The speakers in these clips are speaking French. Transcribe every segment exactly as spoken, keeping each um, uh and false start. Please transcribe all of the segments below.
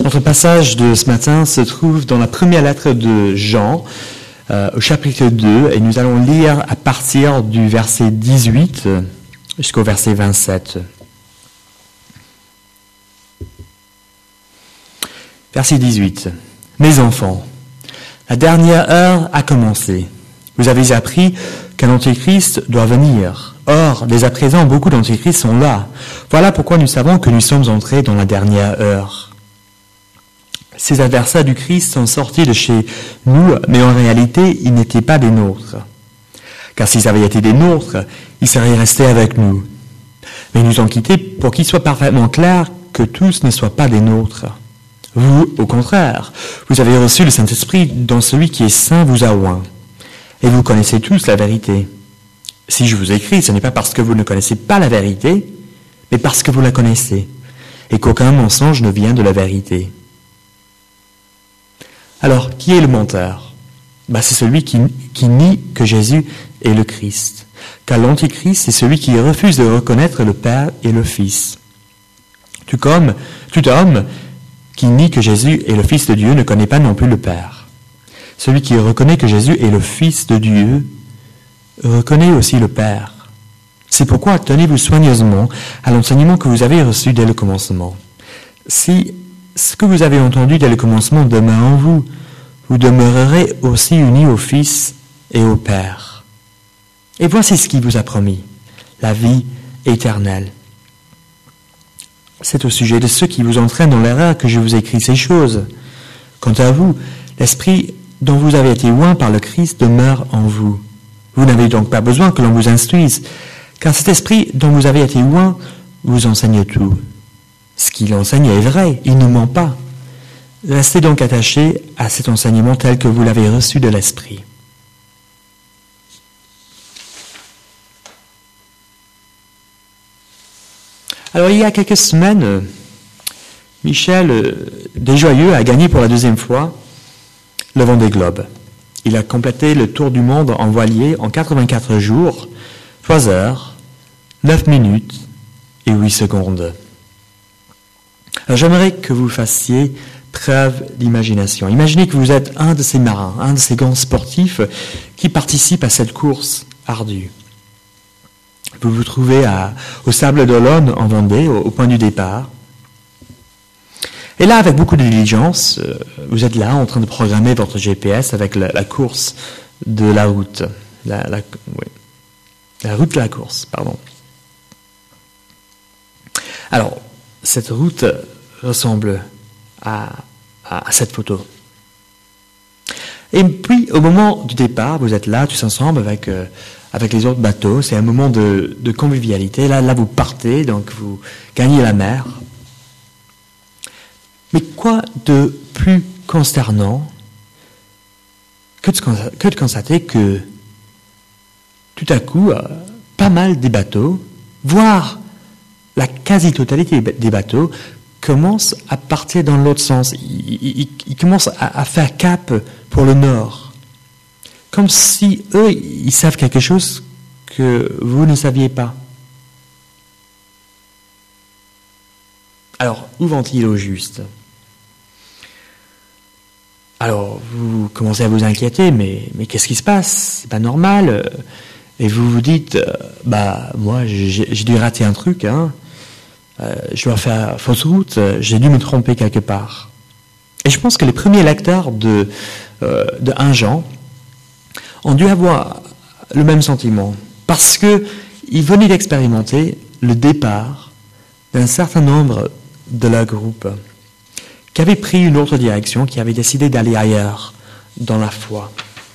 Notre passage de ce matin se trouve dans la première lettre de Jean, euh, au chapitre deux, et nous allons lire à partir du verset dix-huit jusqu'au verset vingt-sept. Verset dix-huit. Mes enfants, la dernière heure a commencé. Vous avez appris qu'un antéchrist doit venir. Or, dès à présent, beaucoup d'antéchrists sont là. Voilà pourquoi nous savons que nous sommes entrés dans la dernière heure. Ces adversaires du Christ sont sortis de chez nous, mais en réalité, ils n'étaient pas des nôtres. Car s'ils avaient été des nôtres, ils seraient restés avec nous. Mais ils nous ont quittés pour qu'il soit parfaitement clair que tous ne soient pas des nôtres. Vous, au contraire, vous avez reçu le Saint-Esprit dont celui qui est saint vous a oint. Et vous connaissez tous la vérité. Si je vous écris, ce n'est pas parce que vous ne connaissez pas la vérité, mais parce que vous la connaissez, et qu'aucun mensonge ne vient de la vérité. Alors, qui est le menteur ? Ben, c'est celui qui, qui nie que Jésus est le Christ. Car l'Antichrist, c'est celui qui refuse de reconnaître le Père et le Fils. Tout comme, tout homme qui nie que Jésus est le Fils de Dieu ne connaît pas non plus le Père. Celui qui reconnaît que Jésus est le Fils de Dieu reconnaît aussi le Père. C'est pourquoi tenez-vous soigneusement à l'enseignement que vous avez reçu dès le commencement. Si ce que vous avez entendu dès le commencement demeure en vous, vous demeurerez aussi unis au Fils et au Père. Et voici ce qu'il vous a promis, la vie éternelle. C'est au sujet de ceux qui vous entraînent dans l'erreur que je vous écris ces choses. Quant à vous, l'Esprit dont vous avez été oint par le Christ demeure en vous. Vous n'avez donc pas besoin que l'on vous instruise, car cet Esprit dont vous avez été oint vous enseigne tout. Ce qu'il enseigne est vrai, il ne ment pas. Restez donc attachés à cet enseignement tel que vous l'avez reçu de l'Esprit. Alors, il y a quelques semaines, Michel Desjoyeux a gagné pour la deuxième fois le Vendée Globe. Il a complété le tour du monde en voilier en quatre-vingt-quatre jours, trois heures, neuf minutes et huit secondes. Alors, j'aimerais que vous fassiez preuve d'imagination. Imaginez que vous êtes un de ces marins, un de ces grands sportifs qui participent à cette course ardue. Vous vous trouvez à, au Sable d'Olonne en Vendée, au, au point du départ. Et là, avec beaucoup de diligence, euh, vous êtes là en train de programmer votre G P S avec la, la course de la route. La, la, oui. la route de la course, pardon. Alors, cette route ressemble à, à, à cette photo. Et puis, au moment du départ, vous êtes là, tous ensemble, avec... Euh, avec les autres bateaux, c'est un moment de, de convivialité. Là, là, vous partez, donc vous gagnez la mer. Mais quoi de plus consternant que de, que de constater que tout à coup, euh, pas mal des bateaux, voire la quasi-totalité des bateaux, commencent à partir dans l'autre sens. Ils, ils, ils commencent à, à faire cap pour le nord. Comme si eux, ils savent quelque chose que vous ne saviez pas. Alors, où vont-ils au juste ? Alors, vous commencez à vous inquiéter, mais, mais qu'est-ce qui se passe ? C'est pas normal. Et vous vous dites, bah, moi, j'ai, j'ai dû rater un truc, hein. Euh, je dois faire fausse route, j'ai dû me tromper quelque part. Et je pense que les premiers lecteurs de, euh, de un Jean ont dû avoir le même sentiment, parce qu'ils venaient d'expérimenter le départ d'un certain nombre de leur groupe, qui avaient pris une autre direction, qui avaient décidé d'aller ailleurs dans la foi.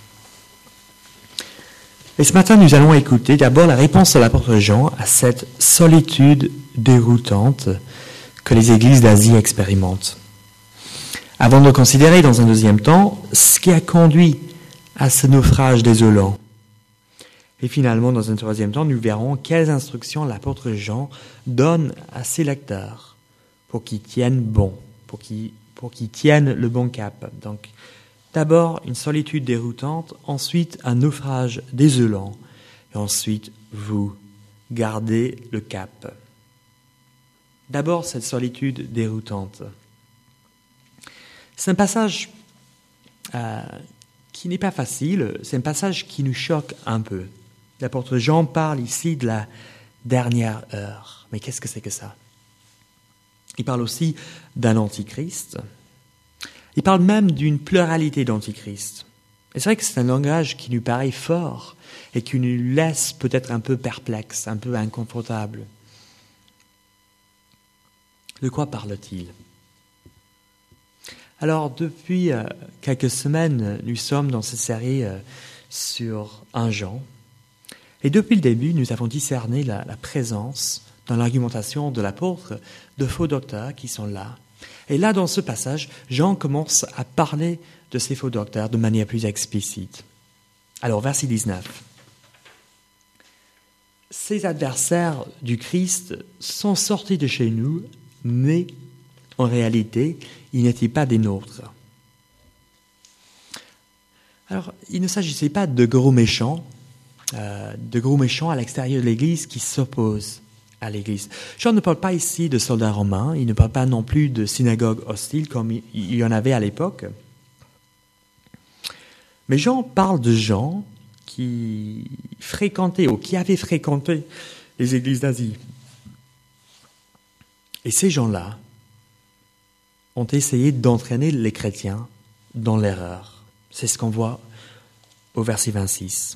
Et ce matin, nous allons écouter d'abord la réponse de l'apôtre Jean à cette solitude déroutante que les églises d'Asie expérimentent. Avant de considérer dans un deuxième temps ce qui a conduit à ce naufrage désolant. Et finalement, dans un troisième temps, nous verrons quelles instructions l'apôtre Jean donne à ses lecteurs pour qu'ils tiennent bon, pour qu'ils, pour qu'ils tiennent le bon cap. Donc, d'abord, une solitude déroutante, ensuite un naufrage désolant, et ensuite, vous gardez le cap. D'abord, cette solitude déroutante. C'est un passage euh, qui n'est pas facile, c'est un passage qui nous choque un peu. L'apôtre Jean parle ici de la dernière heure. Mais qu'est-ce que c'est que ça? Il parle aussi d'un antichrist. Il parle même d'une pluralité d'antichrists. Et c'est vrai que c'est un langage qui nous paraît fort et qui nous laisse peut-être un peu perplexes, un peu inconfortables. De quoi parle-t-il? Alors, depuis euh, quelques semaines, nous sommes dans cette série euh, sur un Jean. Et depuis le début, nous avons discerné la, la présence dans l'argumentation de l'apôtre de faux docteurs qui sont là. Et là, dans ce passage, Jean commence à parler de ces faux docteurs de manière plus explicite. Alors, verset dix-neuf. Ces adversaires du Christ sont sortis de chez nous, mais en réalité, ils n'étaient pas des nôtres. Alors, il ne s'agissait pas de gros méchants, euh, de gros méchants à l'extérieur de l'Église qui s'opposent à l'Église. Jean ne parle pas ici de soldats romains, il ne parle pas non plus de synagogues hostiles comme il y en avait à l'époque. Mais Jean parle de gens qui fréquentaient ou qui avaient fréquenté les églises d'Asie. Et ces gens-là ont essayé d'entraîner les chrétiens dans l'erreur. C'est ce qu'on voit au verset vingt-six.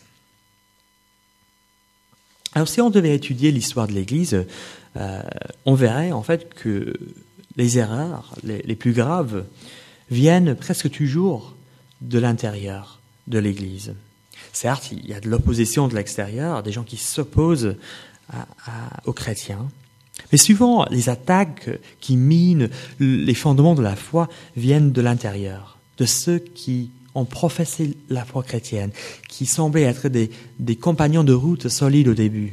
Alors si on devait étudier l'histoire de l'Église, euh, on verrait en fait que les erreurs les, les plus graves viennent presque toujours de l'intérieur de l'Église. Certes, il y a de l'opposition de l'extérieur, des gens qui s'opposent à, à, aux chrétiens, mais souvent les attaques qui minent les fondements de la foi viennent de l'intérieur, de ceux qui ont professé la foi chrétienne, qui semblaient être des, des compagnons de route solides au début.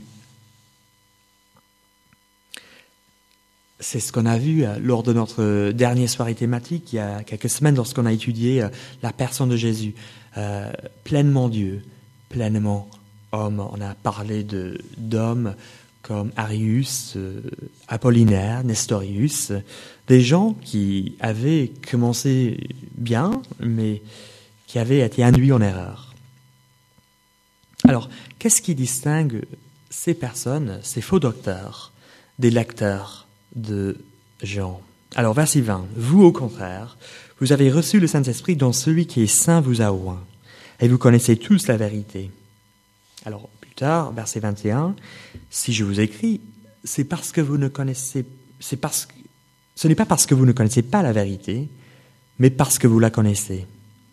C'est ce qu'on a vu lors de notre dernière soirée thématique, il y a quelques semaines, lorsqu'on a étudié la personne de Jésus. Euh, pleinement Dieu, pleinement homme. On a parlé de, d'hommes comme Arius, euh, Apollinaire, Nestorius, des gens qui avaient commencé bien, mais qui avaient été induits en erreur. Alors, qu'est-ce qui distingue ces personnes, ces faux docteurs, des lecteurs de Jean? Alors, verset vingt. « Vous, au contraire, vous avez reçu le Saint-Esprit dont celui qui est saint vous a oint, et vous connaissez tous la vérité. » Alors, plus tard, verset vingt et un, « Si je vous écris, c'est parce que vous ne connaissez, c'est parce que, ce n'est pas parce que vous ne connaissez pas la vérité, mais parce que vous la connaissez. »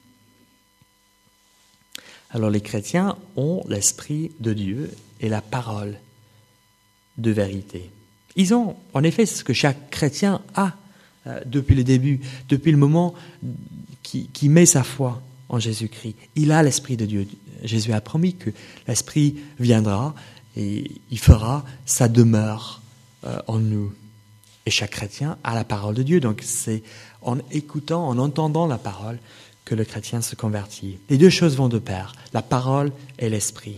Alors, les chrétiens ont l'Esprit de Dieu et la parole de vérité. Ils ont, en effet, ce que chaque chrétien a euh, depuis le début, depuis le moment qui, qui met sa foi en Jésus-Christ. Il a l'Esprit de Dieu. Jésus a promis que l'Esprit viendra et il fera sa demeure euh, en nous. Et chaque chrétien a la parole de Dieu. Donc c'est en écoutant, en entendant la parole que le chrétien se convertit. Les deux choses vont de pair, la parole et l'Esprit.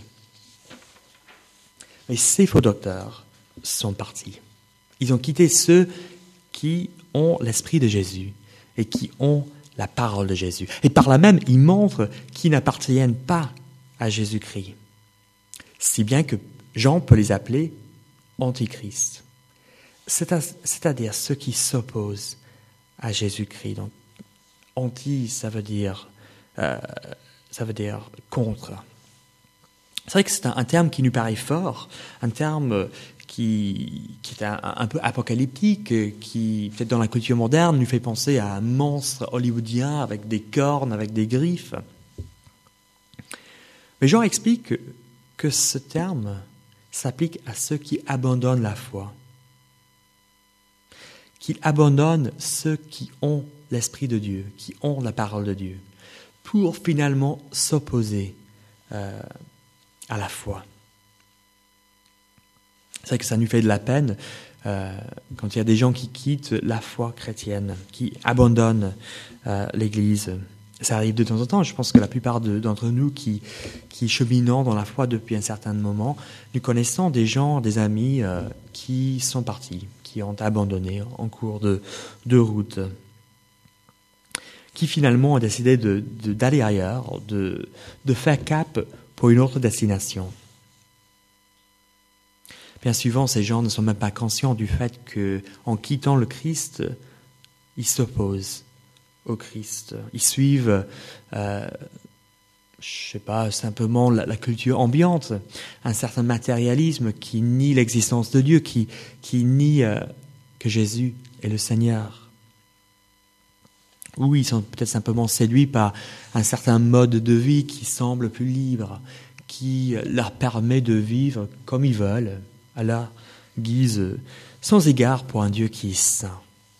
Mais ces faux docteurs sont partis. Ils ont quitté ceux qui ont l'Esprit de Jésus et qui ont la parole de Jésus. Et par là même, ils montrent qu'ils n'appartiennent pas à Jésus-Christ. Si bien que Jean peut les appeler antichrists. C'est-à-dire ceux qui s'opposent à Jésus-Christ. Donc, anti, ça veut dire, euh, ça veut dire contre. C'est vrai que c'est un, un terme qui nous paraît fort, un terme qui, qui est un, un peu apocalyptique, qui, peut-être dans la culture moderne, nous fait penser à un monstre hollywoodien avec des cornes, avec des griffes. Mais Jean explique que, que ce terme s'applique à ceux qui abandonnent la foi, qu'il abandonne ceux qui ont l'Esprit de Dieu, qui ont la parole de Dieu, pour finalement s'opposer euh, à la foi. C'est vrai que ça nous fait de la peine euh, quand il y a des gens qui quittent la foi chrétienne, qui abandonnent euh, l'Église. Ça arrive de temps en temps. Je pense que la plupart de, d'entre nous qui, qui cheminons dans la foi depuis un certain moment, nous connaissons des gens, des amis euh, qui sont partis, qui ont abandonné en cours de, de route. qui finalement a décidé de, de, d'aller ailleurs, de, de faire cap pour une autre destination. Bien souvent, ces gens ne sont même pas conscients du fait qu'en quittant le Christ, ils s'opposent au Christ. Ils suivent, euh, je sais pas, simplement la, la culture ambiante, un certain matérialisme qui nie l'existence de Dieu, qui, qui nie euh, que Jésus est le Seigneur. Ou ils sont peut-être simplement séduits par un certain mode de vie qui semble plus libre, qui leur permet de vivre comme ils veulent, à leur guise, sans égard pour un Dieu qui est saint.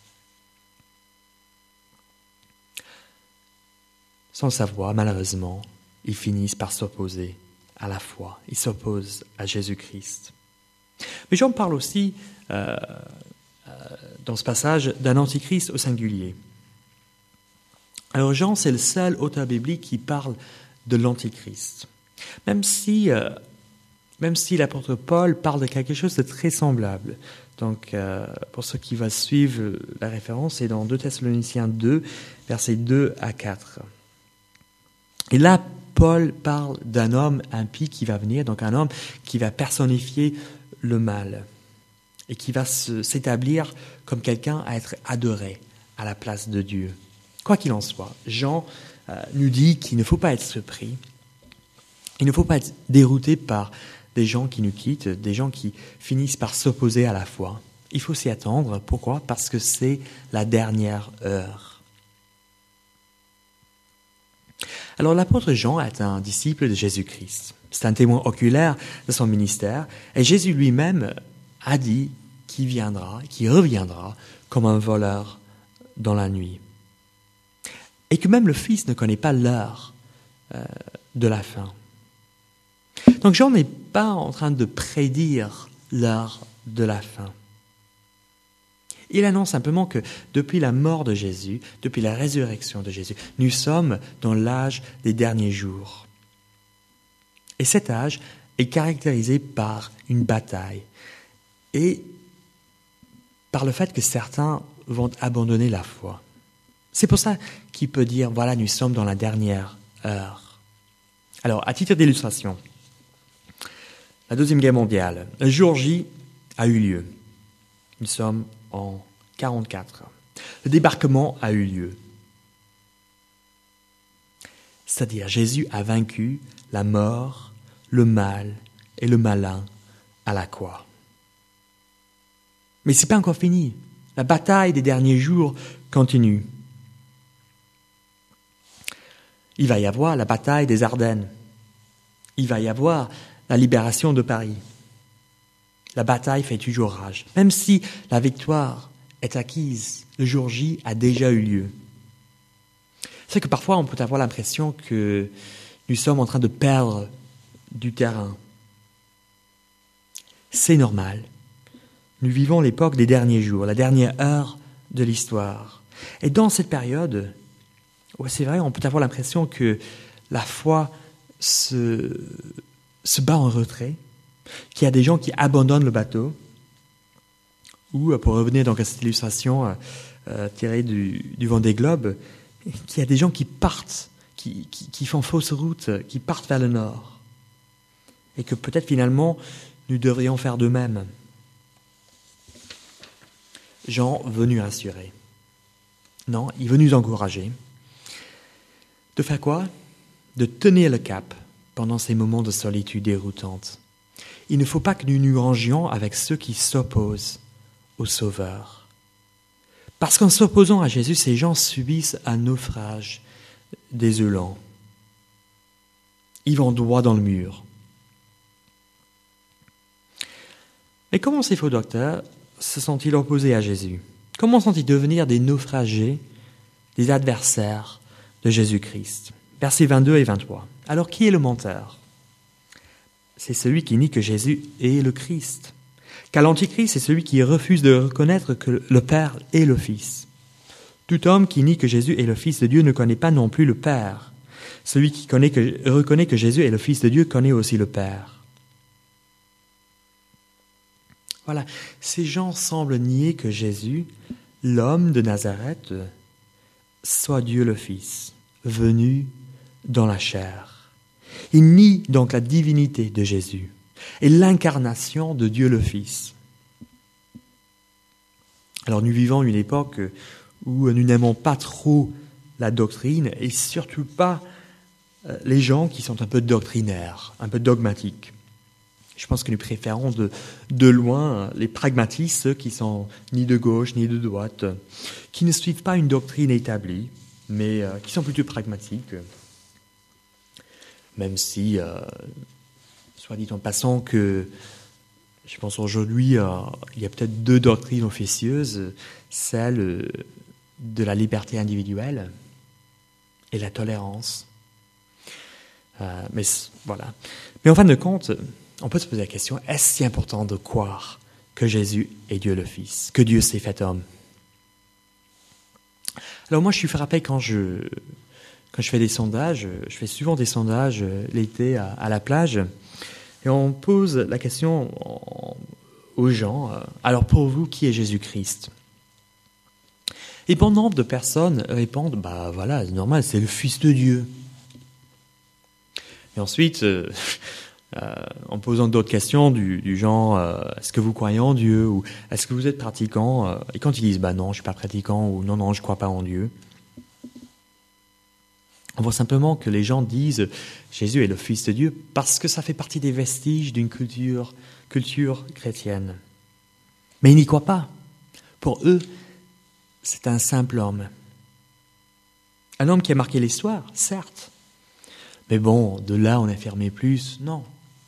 Sans le savoir, malheureusement, ils finissent par s'opposer à la foi. Ils s'opposent à Jésus-Christ. Mais Jean parle aussi, euh, euh, dans ce passage, d'un antichrist au singulier. Alors Jean, c'est le seul auteur biblique qui parle de l'antichrist. Même si, euh, même si l'apôtre Paul parle de quelque chose de très semblable. Donc, euh, pour ceux qui vont suivre la référence, c'est dans deux Thessaloniciens deux, versets deux à quatre. Et là, Paul parle d'un homme impie qui va venir, donc un homme qui va personnifier le mal et qui va se, s'établir comme quelqu'un à être adoré à la place de Dieu. Quoi qu'il en soit, Jean euh, nous dit qu'il ne faut pas être surpris, il ne faut pas être dérouté par des gens qui nous quittent, des gens qui finissent par s'opposer à la foi. Il faut s'y attendre. Pourquoi ? Parce que c'est la dernière heure. Alors l'apôtre Jean est un disciple de Jésus-Christ. C'est un témoin oculaire de son ministère. Et Jésus lui-même a dit qu'il viendra, qu'il reviendra comme un voleur dans la nuit. Et que même le Fils ne connaît pas l'heure euh, de la fin. Donc Jean n'est pas en train de prédire l'heure de la fin. Il annonce simplement que depuis la mort de Jésus, depuis la résurrection de Jésus, nous sommes dans l'âge des derniers jours. Et cet âge est caractérisé par une bataille et par le fait que certains vont abandonner la foi. C'est pour ça qu'il peut dire, voilà, nous sommes dans la dernière heure. Alors, à titre d'illustration, la Deuxième Guerre mondiale, le jour J a eu lieu. Nous sommes en quarante-quatre. Le débarquement a eu lieu. C'est-à-dire, Jésus a vaincu la mort, le mal et le malin à la croix. Mais ce n'est pas encore fini. La bataille des derniers jours continue. Il va y avoir la bataille des Ardennes. Il va y avoir la libération de Paris. La bataille fait toujours rage. Même si la victoire est acquise, le jour J a déjà eu lieu. C'est que parfois on peut avoir l'impression que nous sommes en train de perdre du terrain. C'est normal. Nous vivons l'époque des derniers jours, la dernière heure de l'histoire. Et dans cette période, ouais, c'est vrai, on peut avoir l'impression que la foi se, se bat en retrait, qu'il y a des gens qui abandonnent le bateau, ou, pour revenir donc à cette illustration euh, tirée du, du Vendée Globe, qu'il y a des gens qui partent, qui, qui, qui font fausse route, qui partent vers le nord, et que peut-être finalement nous devrions faire de même. Jean veut nous rassurer. Non, il veut nous encourager. De faire quoi ? De tenir le cap pendant ces moments de solitude déroutante. Il ne faut pas que nous nous rangions avec ceux qui s'opposent au Sauveur. Parce qu'en s'opposant à Jésus, ces gens subissent un naufrage désolant. Ils vont droit dans le mur. Et comment ces faux docteurs se sont-ils opposés à Jésus ? Comment sont-ils devenir des naufragés, des adversaires de Jésus-Christ ? Versets vingt-deux et vingt-trois. Alors qui est le menteur ? C'est celui qui nie que Jésus est le Christ. Car l'Antichrist, c'est celui qui refuse de reconnaître que le Père est le Fils. Tout homme qui nie que Jésus est le Fils de Dieu ne connaît pas non plus le Père. Celui qui connaît que, reconnaît que Jésus est le Fils de Dieu connaît aussi le Père. Voilà, ces gens semblent nier que Jésus, l'homme de Nazareth, soit Dieu le Fils, venu dans la chair. Il nie donc la divinité de Jésus et l'incarnation de Dieu le Fils. Alors nous vivons une époque où nous n'aimons pas trop la doctrine et surtout pas les gens qui sont un peu doctrinaires, un peu dogmatiques. Je pense que nous préférons de, de loin les pragmatistes, ceux qui sont ni de gauche ni de droite, qui ne suivent pas une doctrine établie, mais euh, qui sont plutôt pragmatiques. Même si, euh, soit dit en passant que, je pense aujourd'hui, euh, il y a peut-être deux doctrines officieuses, celle de la liberté individuelle et la tolérance. Euh, mais voilà. Mais en fin de compte, on peut se poser la question, est-ce si important de croire que Jésus est Dieu le Fils, que Dieu s'est fait homme? Alors moi, je suis frappé quand je, quand je fais des sondages, je fais souvent des sondages l'été à, à la plage, et on pose la question aux gens, alors pour vous, qui est Jésus-Christ? Et bon nombre de personnes répondent, bah voilà, c'est normal, c'est le Fils de Dieu. Et ensuite, euh, euh, en posant d'autres questions du, du genre, euh, est-ce que vous croyez en Dieu, ou est-ce que vous êtes pratiquant, euh, et quand ils disent, bah non, je ne suis pas pratiquant, ou non, non, je ne crois pas en Dieu, on voit simplement que les gens disent, Jésus est le Fils de Dieu, parce que ça fait partie des vestiges d'une culture, culture chrétienne. Mais ils n'y croient pas. Pour eux, c'est un simple homme. Un homme qui a marqué l'histoire, certes. Mais bon, de là, on affirmait plus, non.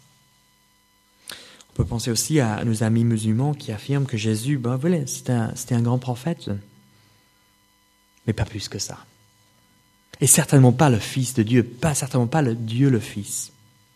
On peut penser aussi à nos amis musulmans qui affirment que Jésus, ben voilà, c'était un, c'était un grand prophète. Mais pas plus que ça. Et certainement pas le Fils de Dieu, pas certainement pas le Dieu le Fils.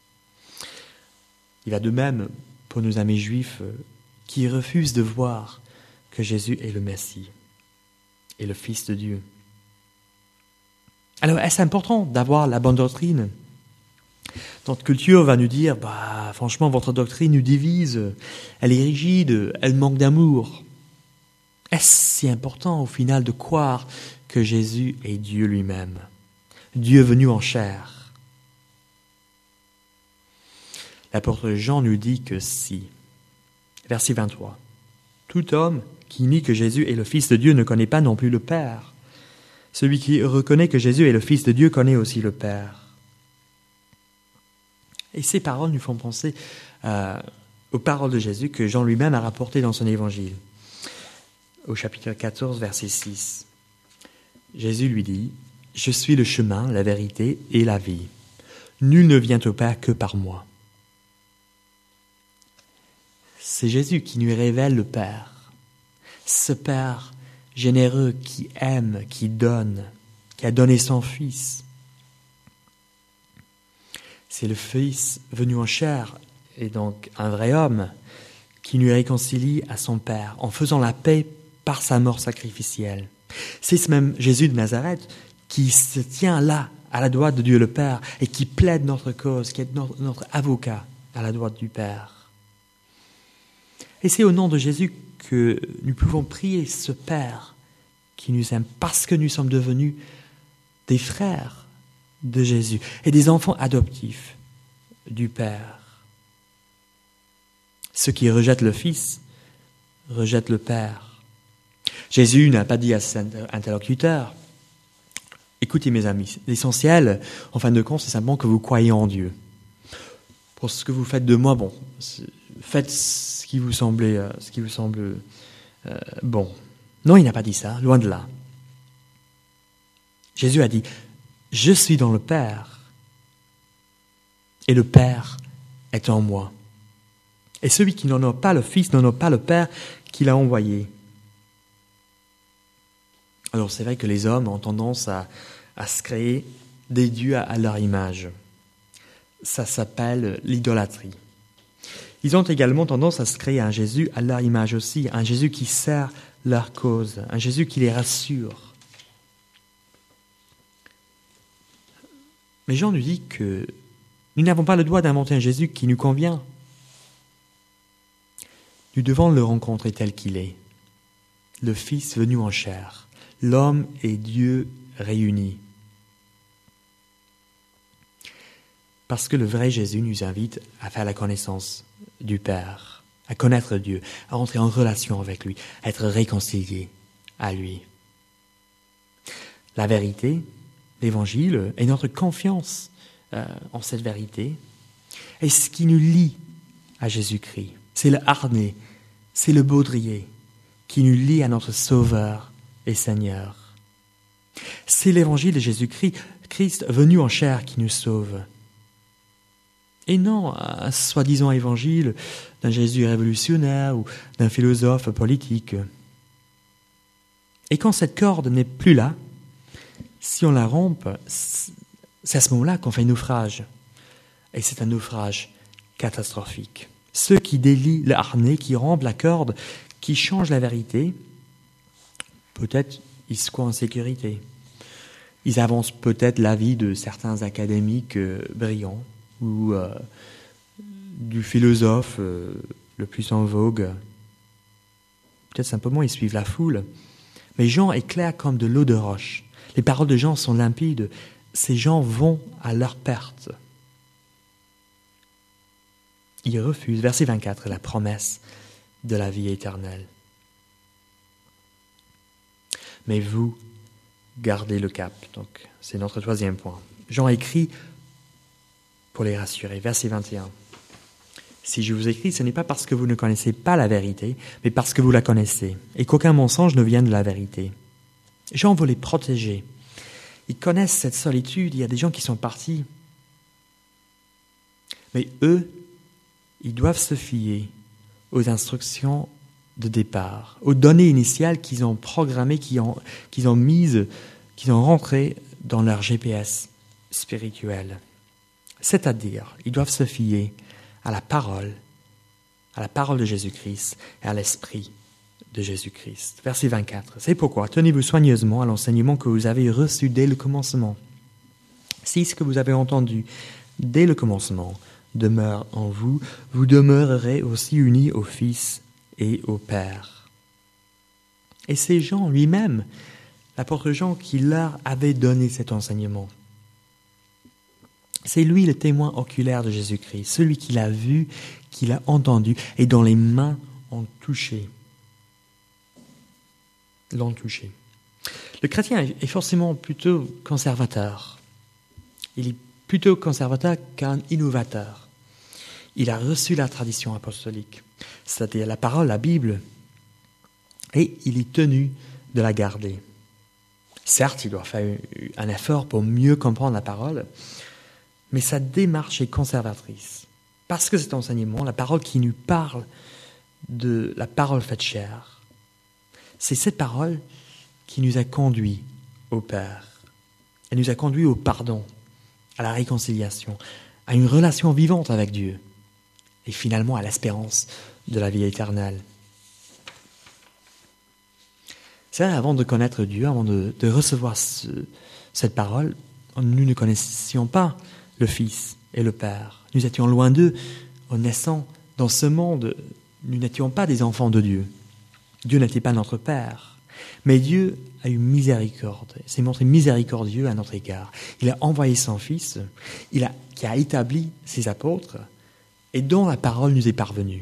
Il va de même pour nos amis juifs qui refusent de voir que Jésus est le Messie et le Fils de Dieu. Alors, est-ce important d'avoir la bonne doctrine? Notre culture va nous dire, bah, franchement, votre doctrine nous divise, elle est rigide, elle manque d'amour. Est-ce si important, au final, de croire que Jésus est Dieu lui-même, Dieu venu en chair? L'apôtre Jean nous dit que si. Verset vingt-trois. Tout homme qui nie que Jésus est le Fils de Dieu ne connaît pas non plus le Père. Celui qui reconnaît que Jésus est le Fils de Dieu connaît aussi le Père. Et ces paroles nous font penser euh, aux paroles de Jésus que Jean lui-même a rapportées dans son évangile. Au chapitre quatorze, verset six. Jésus lui dit, « Je suis le chemin, la vérité et la vie. Nul ne vient au Père que par moi. » C'est Jésus qui nous révèle le Père. Ce Père généreux qui aime, qui donne, qui a donné son Fils. C'est le Fils venu en chair, et donc un vrai homme, qui nous réconcilie à son Père, en faisant la paix par sa mort sacrificielle. C'est ce même Jésus de Nazareth qui se tient là, à la droite de Dieu le Père, et qui plaide notre cause, qui est notre, notre avocat à la droite du Père. Et c'est au nom de Jésus que nous pouvons prier ce Père qui nous aime, parce que nous sommes devenus des frères de Jésus et des enfants adoptifs du Père. Ceux qui rejettent le Fils rejettent le Père. Jésus n'a pas dit à ses interlocuteurs, « Écoutez mes amis, l'essentiel, en fin de compte, c'est simplement que vous croyez en Dieu. Pour ce que vous faites de moi, bon, faites ce qui vous semble, euh, ce qui vous semble euh, bon. » Non, il n'a pas dit ça, loin de là. Jésus a dit, « Je suis dans le Père, et le Père est en moi. Et celui qui n'en a pas le Fils n'en a pas le Père qui l'a envoyé. » Alors c'est vrai que les hommes ont tendance à, à se créer des dieux à, à leur image. Ça s'appelle l'idolâtrie. Ils ont également tendance à se créer un Jésus à leur image aussi, un Jésus qui sert leur cause, un Jésus qui les rassure. Mais Jean nous dit que nous n'avons pas le droit d'inventer un Jésus qui nous convient. Nous devons le rencontrer tel qu'il est, le Fils venu en chair, l'homme et Dieu réunis. Parce que le vrai Jésus nous invite à faire la connaissance du Père, à connaître Dieu, à rentrer en relation avec lui, à être réconcilié à lui. La vérité, l'Évangile, et notre confiance euh, en cette vérité, est ce qui nous lie à Jésus-Christ. C'est le harnais, c'est le baudrier qui nous lie à notre Sauveur et Seigneur. C'est l'Évangile de Jésus-Christ, Christ venu en chair, qui nous sauve. Et non un soi-disant évangile d'un Jésus révolutionnaire ou d'un philosophe politique. Et quand cette corde n'est plus là, si on la rompt, c'est à ce moment-là qu'on fait naufrage. Et c'est un naufrage catastrophique. Ceux qui délient le harnais, qui rompent la corde, qui changent la vérité, peut-être ils se croient en sécurité. Ils avancent peut-être l'avis de certains académiques euh, brillants ou euh, du philosophe euh, le plus en vogue. Peut-être simplement ils suivent la foule. Mais Jean est clair comme de l'eau de roche. Les paroles de Jean sont limpides. Ces gens vont à leur perte. Ils refusent, verset vingt-quatre, la promesse de la vie éternelle. Mais vous, gardez le cap. Donc, c'est notre troisième point. Jean écrit pour les rassurer. Verset vingt et un. Si je vous écris, ce n'est pas parce que vous ne connaissez pas la vérité, mais parce que vous la connaissez, et qu'aucun mensonge ne vienne de la vérité. Jean veut les protéger. Ils connaissent cette solitude. Il y a des gens qui sont partis. Mais eux, ils doivent se fier aux instructions de départ, aux données initiales qu'ils ont programmées, qu'ils ont, qu'ils ont mises, qu'ils ont rentrées dans leur G P S spirituel. C'est-à-dire, ils doivent se fier à la parole, à la parole de Jésus-Christ et à l'esprit de Jésus-Christ. Verset vingt-quatre. C'est pourquoi tenez-vous soigneusement à l'enseignement que vous avez reçu dès le commencement. Si ce que vous avez entendu dès le commencement demeure en vous, vous demeurerez aussi unis au Fils et au Père. Et c'est Jean lui-même, l'apôtre Jean, qui leur avait donné cet enseignement. C'est lui le témoin oculaire de Jésus-Christ, celui qui l'a vu, qui l'a entendu et dont les mains ont touché. L'ont touché. Le chrétien est forcément plutôt conservateur. Il est plutôt conservateur qu'un innovateur. Il a reçu la tradition apostolique, c'est-à-dire la parole, la Bible, et il est tenu de la garder. Certes, il doit faire un effort pour mieux comprendre la parole, mais sa démarche est conservatrice. Parce que cet enseignement, la parole qui nous parle de la parole faite chair, c'est cette parole qui nous a conduits au Père. Elle nous a conduits au pardon, à la réconciliation, à une relation vivante avec Dieu, et finalement à l'espérance de la vie éternelle. C'est vrai, avant de connaître Dieu, avant de, de recevoir ce, cette parole, nous ne connaissions pas le Fils et le Père. Nous étions loin d'eux. En naissant dans ce monde, nous n'étions pas des enfants de Dieu. Dieu n'était pas notre Père. Mais Dieu a eu miséricorde, s'est montré miséricordieux à notre égard. Il a envoyé son Fils, il a, qui a établi ses apôtres, et dont la parole nous est parvenue.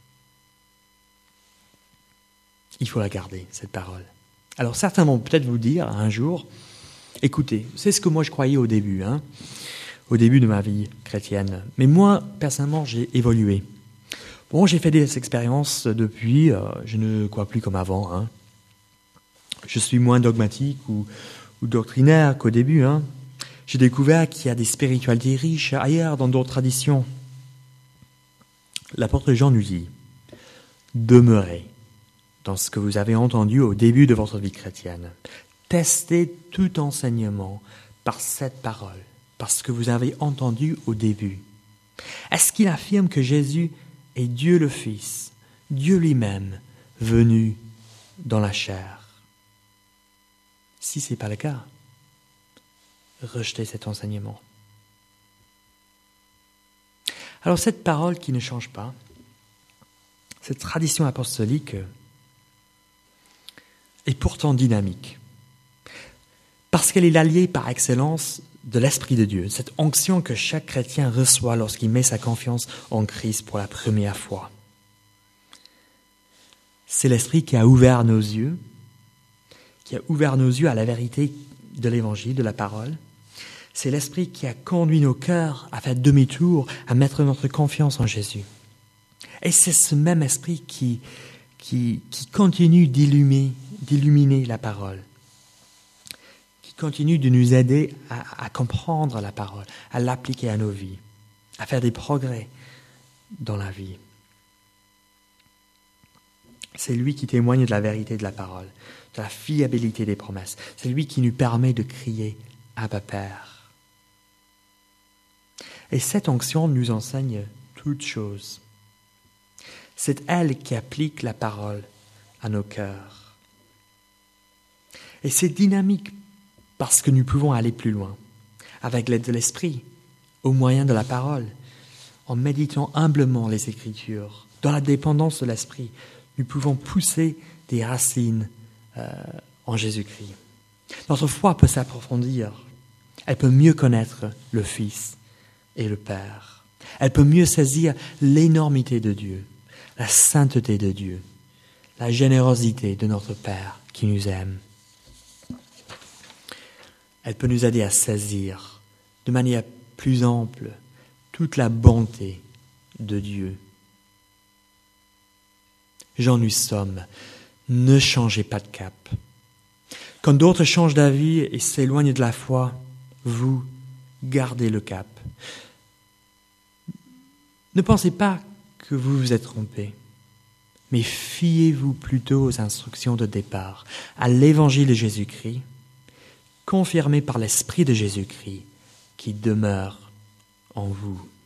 Il faut la garder, cette parole. Alors certains vont peut-être vous dire un jour, écoutez, c'est ce que moi je croyais au début, hein, au début de ma vie chrétienne. Mais moi, personnellement, j'ai évolué. Bon, j'ai fait des expériences depuis, euh, je ne crois plus comme avant. Hein. Je suis moins dogmatique ou, ou doctrinaire qu'au début. Hein. J'ai découvert qu'il y a des spiritualités riches ailleurs, dans d'autres traditions. L'apôtre Jean nous dit, demeurez dans ce que vous avez entendu au début de votre vie chrétienne. Testez tout enseignement par cette parole, parce que vous avez entendu au début. Est-ce qu'il affirme que Jésus est Dieu le Fils, Dieu lui-même, venu dans la chair? Si ce n'est pas le cas, rejetez cet enseignement. Alors cette parole qui ne change pas, cette tradition apostolique est pourtant dynamique. Parce qu'elle est l'alliée par excellence de l'Esprit de Dieu, cette onction que chaque chrétien reçoit lorsqu'il met sa confiance en Christ pour la première fois. C'est l'Esprit qui a ouvert nos yeux, qui a ouvert nos yeux à la vérité de l'Évangile, de la parole. C'est l'Esprit qui a conduit nos cœurs à faire demi-tour, à mettre notre confiance en Jésus. Et c'est ce même Esprit qui, qui, qui continue d'illuminer, d'illuminer la parole, qui continue de nous aider à, à comprendre la parole, à l'appliquer à nos vies, à faire des progrès dans la vie. C'est lui qui témoigne de la vérité de la parole, de la fiabilité des promesses. C'est lui qui nous permet de crier « Abba Père ». Et cette onction nous enseigne toutes choses. C'est elle qui applique la parole à nos cœurs. Et c'est dynamique parce que nous pouvons aller plus loin, avec l'aide de l'Esprit, au moyen de la parole, en méditant humblement les Écritures, dans la dépendance de l'Esprit. Nous pouvons pousser des racines euh, en Jésus-Christ. Notre foi peut s'approfondir. Elle peut mieux connaître le Fils et le Père. Elle peut mieux saisir l'énormité de Dieu, la sainteté de Dieu, la générosité de notre Père qui nous aime. Elle peut nous aider à saisir de manière plus ample toute la bonté de Dieu. J'en nous sommes, ne changez pas de cap. Quand d'autres changent d'avis et s'éloignent de la foi, vous, gardez le cap. Ne pensez pas que vous vous êtes trompé, mais fiez-vous plutôt aux instructions de départ, à l'évangile de Jésus-Christ, confirmé par l'Esprit de Jésus-Christ qui demeure en vous.